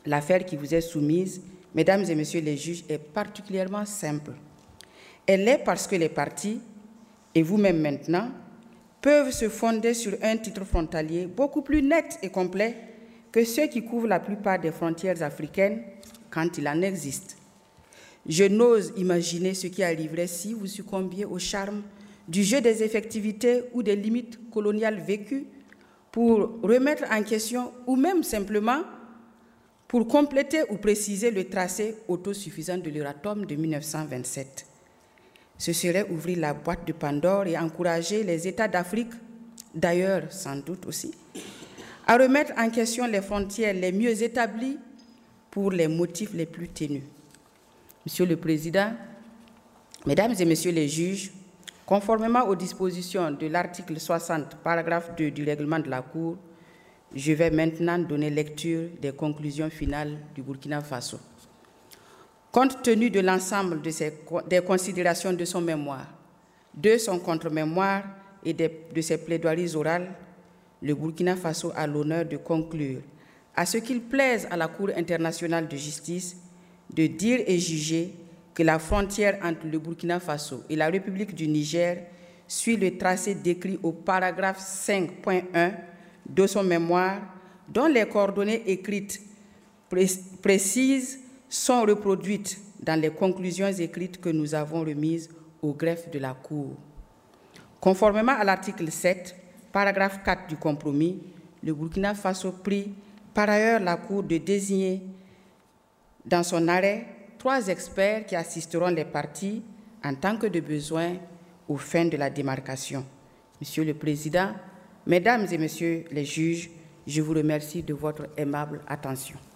l'affaire qui vous est soumise, mesdames et messieurs les juges, est particulièrement simple. Elle l'est parce que les parties, et vous-même maintenant, peuvent se fonder sur un titre frontalier beaucoup plus net et complet que ceux qui couvrent la plupart des frontières africaines quand il en existe. Je n'ose imaginer ce qui arriverait si vous succombiez au charme du jeu des effectivités ou des limites coloniales vécues pour remettre en question ou même simplement pour compléter ou préciser le tracé autosuffisant de l'Euratom de 1927. Ce serait ouvrir la boîte de Pandore et encourager les États d'Afrique, d'ailleurs sans doute aussi, à remettre en question les frontières les mieux établies pour les motifs les plus ténus. Monsieur le Président, Mesdames et Messieurs les juges, conformément aux dispositions de l'article 60, paragraphe 2 du règlement de la Cour, je vais maintenant donner lecture des conclusions finales du Burkina Faso. Compte tenu de l'ensemble des considérations de son mémoire, de son contre-mémoire et de ses plaidoiries orales, le Burkina Faso a l'honneur de conclure, à ce qu'il plaise à la Cour internationale de justice, de dire et juger que la frontière entre le Burkina Faso et la République du Niger suit le tracé décrit au paragraphe 5.1 de son mémoire, dont les coordonnées écrites précises sont reproduites dans les conclusions écrites que nous avons remises au greffe de la Cour. Conformément à l'article 7, paragraphe 4 du compromis, le Burkina Faso prie par ailleurs la Cour de désigner dans son arrêt 3 experts qui assisteront les parties en tant que de besoin aux fins de la démarcation. Monsieur le Président, Mesdames et Messieurs les juges, je vous remercie de votre aimable attention.